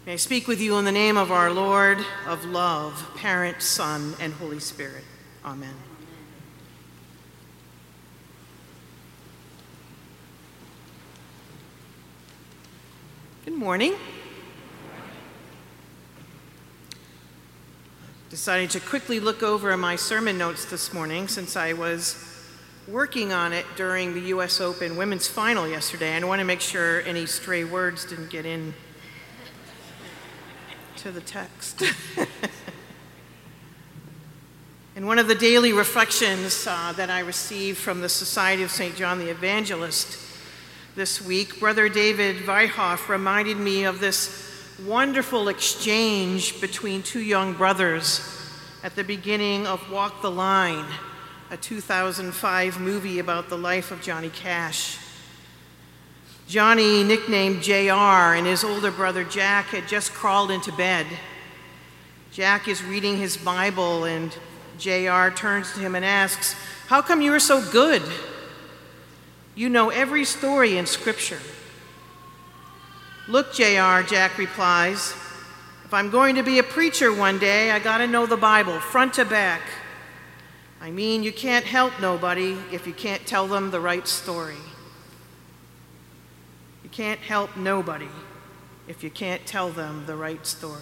May I speak with you in the name of our Lord of love, Parent, Son, and Holy Spirit. Amen. Good morning. Decided to quickly look over my sermon notes this morning since I was working on it during the U.S. Open women's final yesterday. I want to make sure any stray words didn't get in to the text. And one of the daily reflections that I received from the Society of St. John the Evangelist this week, Brother David Weihhoff reminded me of this wonderful exchange between two young brothers at the beginning of Walk the Line, a 2005 movie about the life of Johnny Cash. Johnny, nicknamed JR, and his older brother Jack had just crawled into bed. Jack is reading his Bible, and JR turns to him and asks, "How come you are so good? You know every story in Scripture." "Look, JR," Jack replies, "if I'm going to be a preacher one day, I gotta know the Bible, front to back. I mean, you can't help nobody if you can't tell them the right story. You can't help nobody if you can't tell them the right story."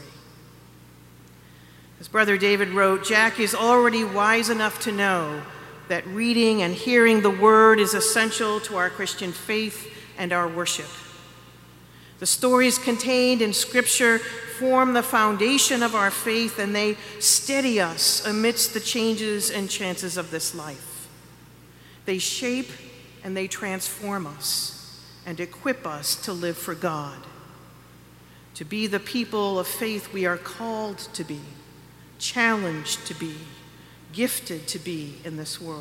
As Brother David wrote, Jack is already wise enough to know that reading and hearing the Word is essential to our Christian faith and our worship. The stories contained in Scripture form the foundation of our faith, and they steady us amidst the changes and chances of this life. They shape and they transform us and equip us to live for God, to be the people of faith we are called to be, challenged to be, gifted to be in this world.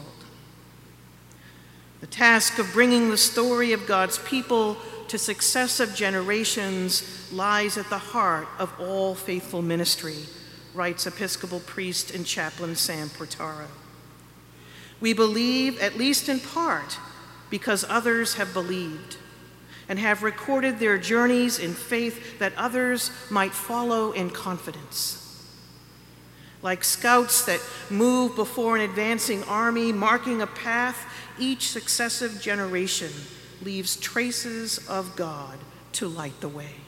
The task of bringing the story of God's people to successive generations lies at the heart of all faithful ministry, writes Episcopal priest and chaplain Sam Portaro. We believe, at least in part, because others have believed and have recorded their journeys in faith that others might follow in confidence. Like scouts that move before an advancing army, marking a path, each successive generation leaves traces of God to light the way.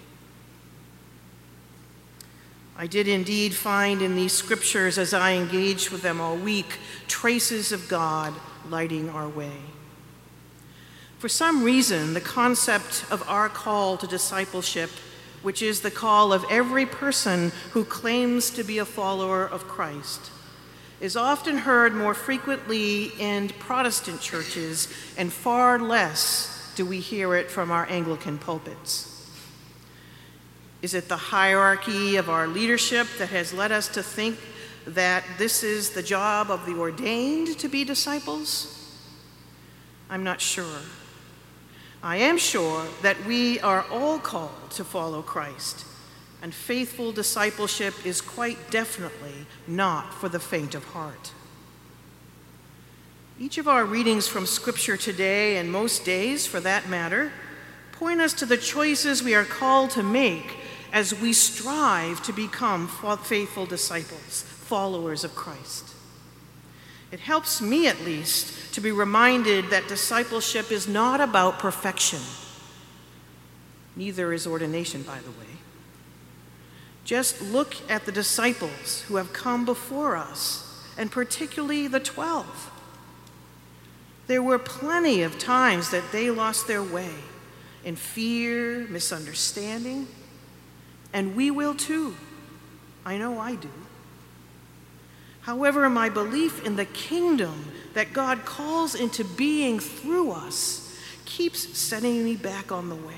I did indeed find in these scriptures, as I engaged with them all week, traces of God lighting our way. For some reason, the concept of our call to discipleship, which is the call of every person who claims to be a follower of Christ, is often heard more frequently in Protestant churches, and far less do we hear it from our Anglican pulpits. Is it the hierarchy of our leadership that has led us to think that this is the job of the ordained to be disciples? I'm not sure. I am sure that we are all called to follow Christ, and faithful discipleship is quite definitely not for the faint of heart. Each of our readings from Scripture today, and most days for that matter, point us to the choices we are called to make as we strive to become faithful disciples, followers of Christ. It helps me, at least, to be reminded that discipleship is not about perfection. Neither is ordination, by the way. Just look at the disciples who have come before us, and particularly the 12. There were plenty of times that they lost their way in fear, misunderstanding, and we will too. I know I do. However, my belief in the kingdom that God calls into being through us keeps setting me back on the way.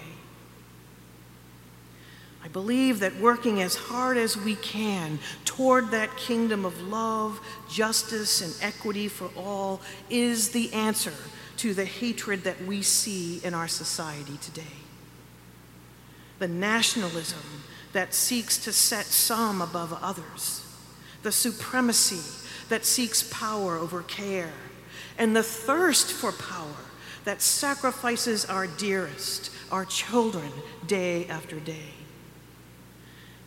I believe that working as hard as we can toward that kingdom of love, justice, and equity for all is the answer to the hatred that we see in our society today. The nationalism that seeks to set some above others, the supremacy that seeks power over care, and the thirst for power that sacrifices our dearest, our children, day after day.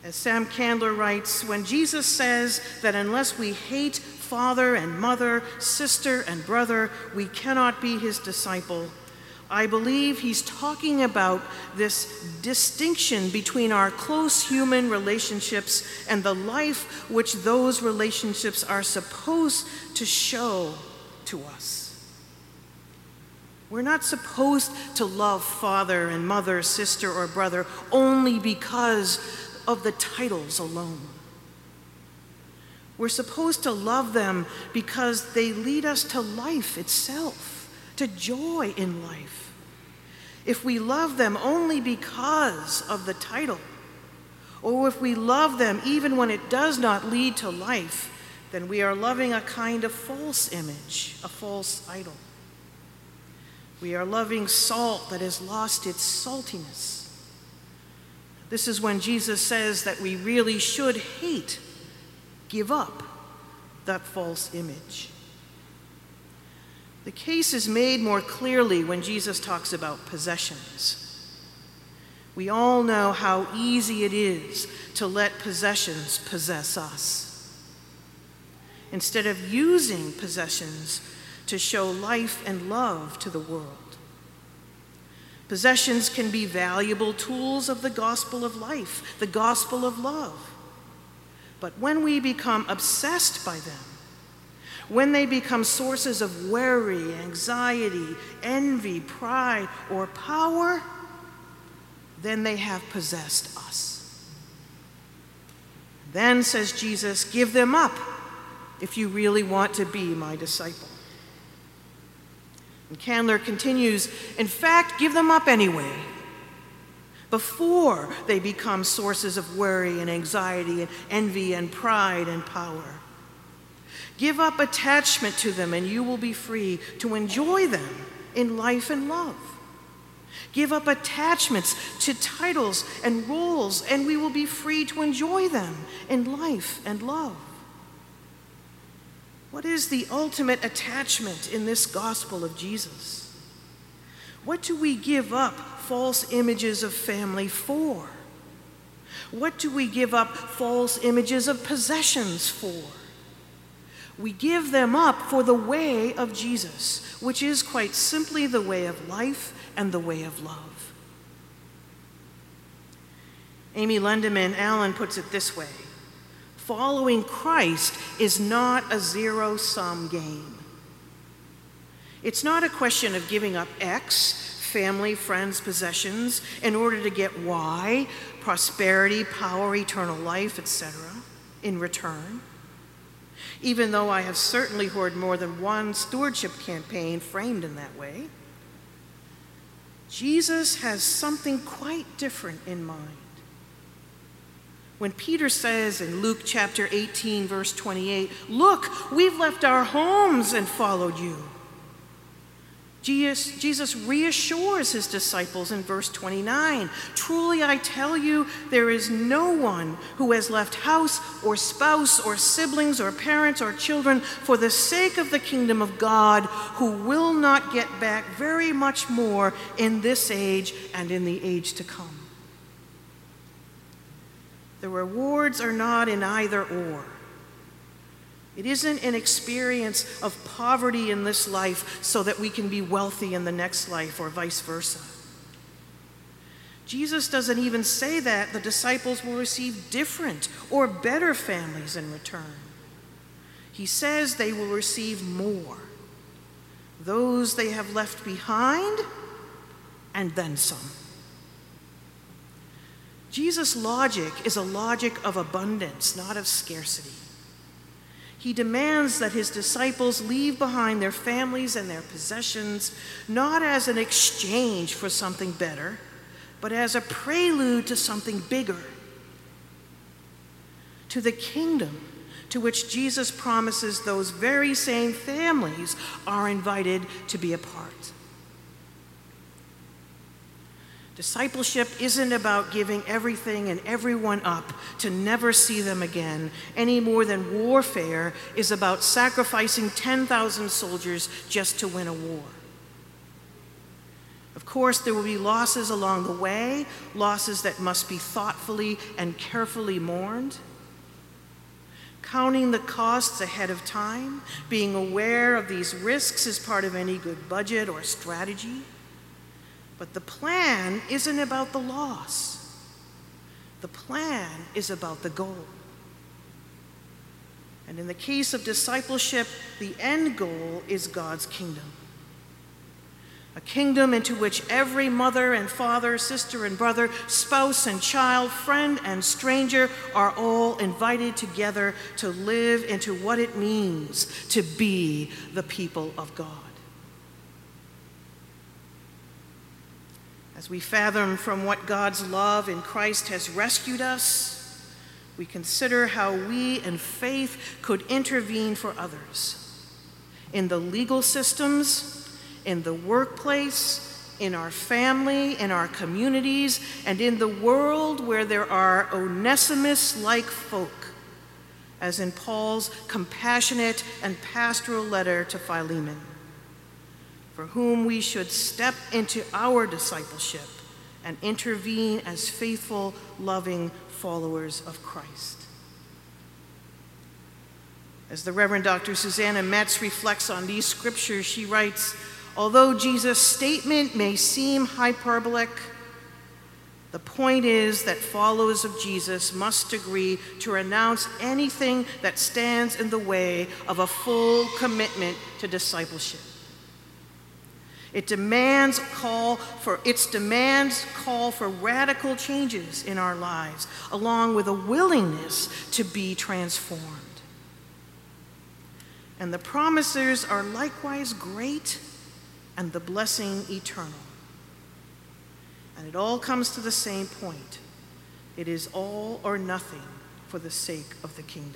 As Sam Candler writes, when Jesus says that unless we hate father and mother, sister and brother, we cannot be his disciple, I believe he's talking about this distinction between our close human relationships and the life which those relationships are supposed to show to us. We're not supposed to love father and mother, sister or brother only because of the titles alone. We're supposed to love them because they lead us to life itself, to joy in life. If we love them only because of the title, or if we love them even when it does not lead to life, then we are loving a kind of false image, a false idol. We are loving salt that has lost its saltiness. This is when Jesus says that we really should hate, give up that false image. The case is made more clearly when Jesus talks about possessions. We all know how easy it is to let possessions possess us. Instead of using possessions to show life and love to the world. Possessions can be valuable tools of the gospel of life, the gospel of love. But when we become obsessed by them, when they become sources of worry, anxiety, envy, pride, or power, then they have possessed us. Then, says Jesus, give them up if you really want to be my disciple. And Candler continues, in fact, give them up anyway, before they become sources of worry and anxiety and envy and pride and power. Give up attachment to them and you will be free to enjoy them in life and love. Give up attachments to titles and roles and we will be free to enjoy them in life and love. What is the ultimate attachment in this gospel of Jesus? What do we give up false images of family for? What do we give up false images of possessions for? We give them up for the way of Jesus, which is quite simply the way of life and the way of love. Amy Lendeman Allen puts it this way: following Christ is not a zero-sum game. It's not a question of giving up X, family, friends, possessions, in order to get Y, prosperity, power, eternal life, etc., in return. Even though I have certainly heard more than one stewardship campaign framed in that way, Jesus has something quite different in mind. When Peter says in Luke chapter 18, verse 28, "Look, we've left our homes and followed you," Jesus reassures his disciples in verse 29, "Truly I tell you, there is no one who has left house or spouse or siblings or parents or children for the sake of the kingdom of God who will not get back very much more in this age and in the age to come." The rewards are not in either or. It isn't an experience of poverty in this life so that we can be wealthy in the next life or vice versa. Jesus doesn't even say that the disciples will receive different or better families in return. He says they will receive more, those they have left behind, and then some. Jesus' logic is a logic of abundance, not of scarcity. He demands that his disciples leave behind their families and their possessions, not as an exchange for something better, but as a prelude to something bigger, to the kingdom to which Jesus promises those very same families are invited to be a part. Discipleship isn't about giving everything and everyone up to never see them again, any more than warfare is about sacrificing 10,000 soldiers just to win a war. Of Of course, there will be losses along the way, losses that must be thoughtfully and carefully mourned. Counting the costs ahead of time, being aware of these risks is part of any good budget or strategy. But the plan isn't about the loss. The plan is about the goal. And in the case of discipleship, the end goal is God's kingdom. A kingdom into which every mother and father, sister and brother, spouse and child, friend and stranger are all invited together to live into what it means to be the people of God. As we fathom from what God's love in Christ has rescued us, we consider how we in faith could intervene for others in the legal systems, in the workplace, in our family, in our communities, and in the world where there are Onesimus-like folk, as in Paul's compassionate and pastoral letter to Philemon, for whom we should step into our discipleship and intervene as faithful, loving followers of Christ. As the Reverend Dr. Susanna Metz reflects on these scriptures, she writes, although Jesus' statement may seem hyperbolic, the point is that followers of Jesus must agree to renounce anything that stands in the way of a full commitment to discipleship. Its demands call for radical changes in our lives, along with a willingness to be transformed. And the promises are likewise great and the blessing eternal. And it all comes to the same point. It is all or nothing for the sake of the kingdom.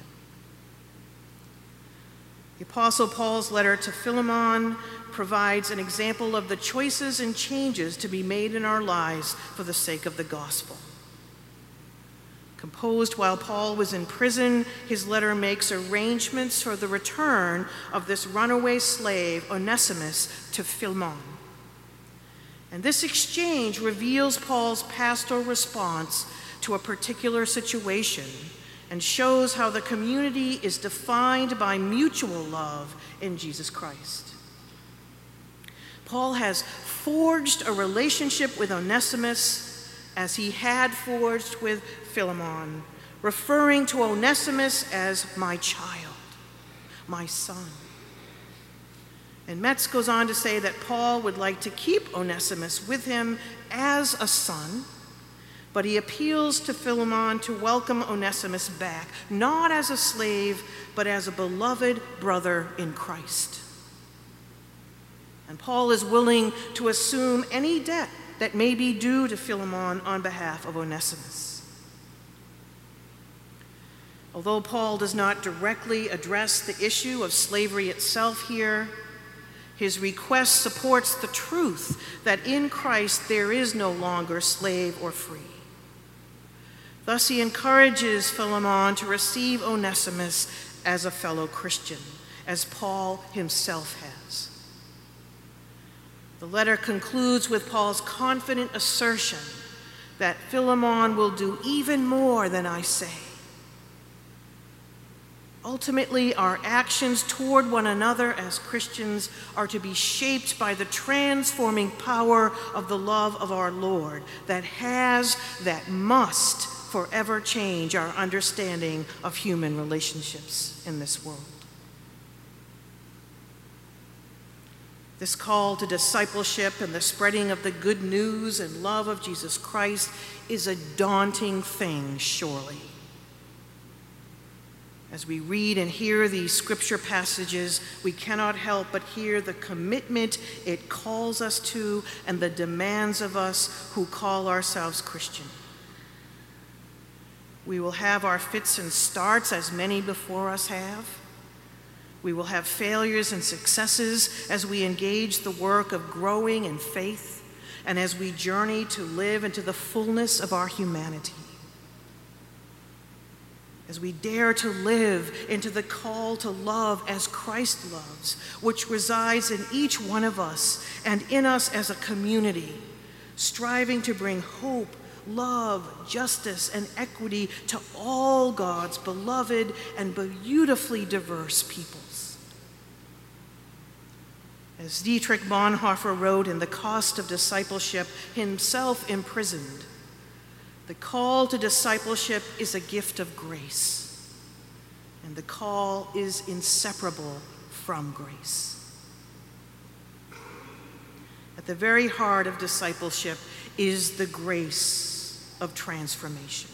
The Apostle Paul's letter to Philemon provides an example of the choices and changes to be made in our lives for the sake of the gospel. Composed while Paul was in prison, his letter makes arrangements for the return of this runaway slave, Onesimus, to Philemon. And this exchange reveals Paul's pastoral response to a particular situation and shows how the community is defined by mutual love in Jesus Christ. Paul has forged a relationship with Onesimus as he had forged with Philemon, referring to Onesimus as my child, my son. And Metz goes on to say that Paul would like to keep Onesimus with him as a son, but he appeals to Philemon to welcome Onesimus back, not as a slave, but as a beloved brother in Christ. And Paul is willing to assume any debt that may be due to Philemon on behalf of Onesimus. Although Paul does not directly address the issue of slavery itself here, his request supports the truth that in Christ there is no longer slave or free. Thus he encourages Philemon to receive Onesimus as a fellow Christian, as Paul himself has. The letter concludes with Paul's confident assertion that Philemon will do even more than I say. Ultimately, our actions toward one another as Christians are to be shaped by the transforming power of the love of our Lord that must forever change our understanding of human relationships in this world. This call to discipleship and the spreading of the good news and love of Jesus Christ is a daunting thing, surely. As we read and hear these scripture passages, we cannot help but hear the commitment it calls us to and the demands of us who call ourselves Christian. We will have our fits and starts, as many before us have. We will have failures and successes as we engage the work of growing in faith and as we journey to live into the fullness of our humanity. as we dare to live into the call to love as Christ loves, which resides in each one of us and in us as a community, striving to bring hope, love, justice, and equity to all God's beloved and beautifully diverse peoples. As Dietrich Bonhoeffer wrote in The Cost of Discipleship, himself imprisoned, the call to discipleship is a gift of grace, and the call is inseparable from grace. At the very heart of discipleship is the grace of transformation.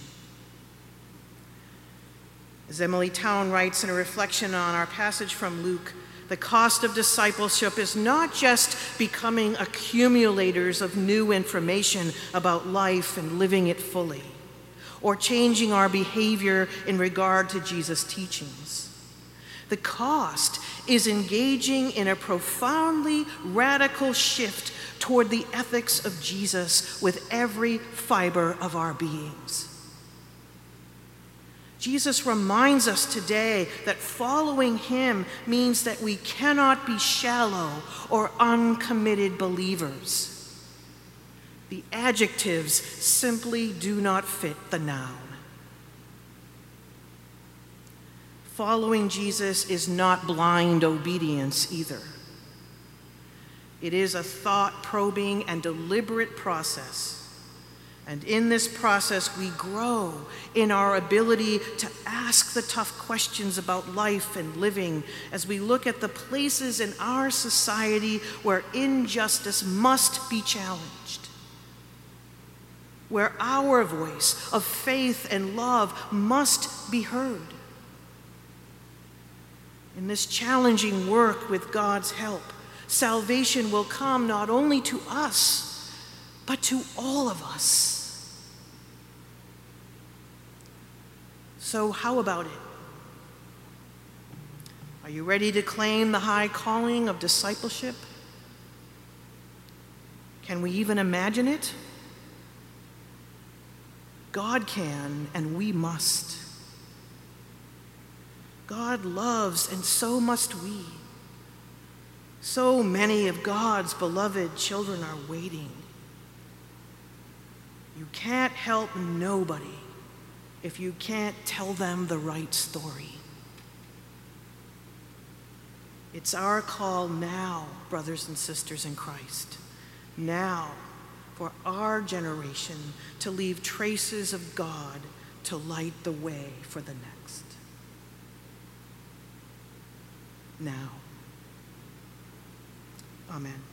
As Emily Town writes in a reflection on our passage from Luke, the cost of discipleship is not just becoming accumulators of new information about life and living it fully, or changing our behavior in regard to Jesus' teachings. The cost is engaging in a profoundly radical shift toward the ethics of Jesus with every fiber of our beings. Jesus reminds us today that following him means that we cannot be shallow or uncommitted believers. The adjectives simply do not fit the noun. Following Jesus is not blind obedience either. It is a thought-probing and deliberate process. And in this process, we grow in our ability to ask the tough questions about life and living as we look at the places in our society where injustice must be challenged, where our voice of faith and love must be heard. In this challenging work with God's help, salvation will come not only to us, but to all of us. So how about it? Are you ready to claim the high calling of discipleship? Can we even imagine it? God can, and we must. God loves, and so must we. So many of God's beloved children are waiting. You can't help nobody if you can't tell them the right story. It's our call now, brothers and sisters in Christ, now for our generation to leave traces of God to light the way for the next. Now. Amen.